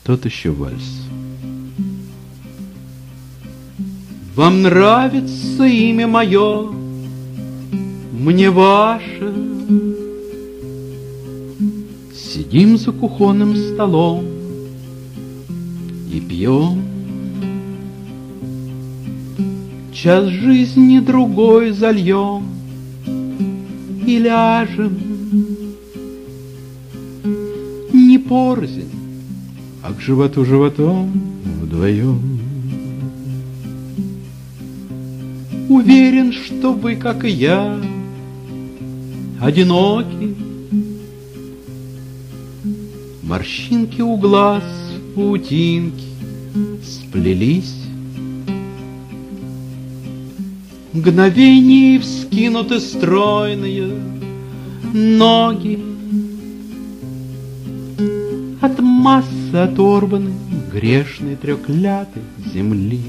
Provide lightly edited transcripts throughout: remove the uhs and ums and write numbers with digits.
Тот еще вальс. Вам нравится имя мое, мне ваше. Сидим за кухонным столом и пьем. Час жизни другой зальем и ляжем. Не порознь, а к животу животом вдвоем. Уверен, что вы, как и я, одиноки. Морщинки у глаз в паутинке сплелись. Мгновение вскинуты стройные ноги. От массы оторваны грешной трёклятой земли.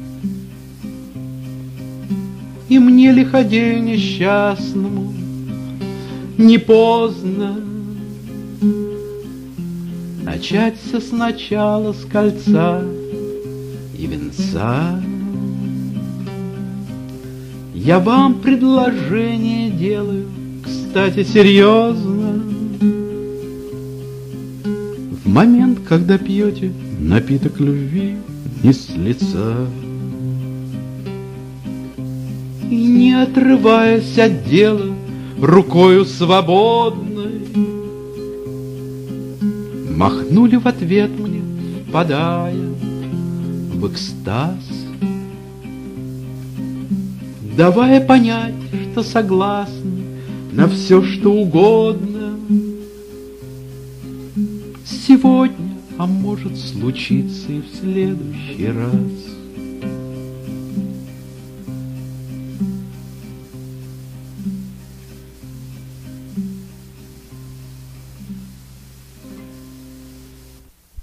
И мне лиходею несчастному не поздно начать все сначала с кольца и венца. Я вам предложение делаю, кстати, серьезно. В момент, когда пьете напиток любви не с лица, и не отрываясь от дела рукою свободной, махнули в ответ мне, впадая в экстаз, давая понять, что согласны на все, что угодно. Сегодня, а может случиться и в следующий раз.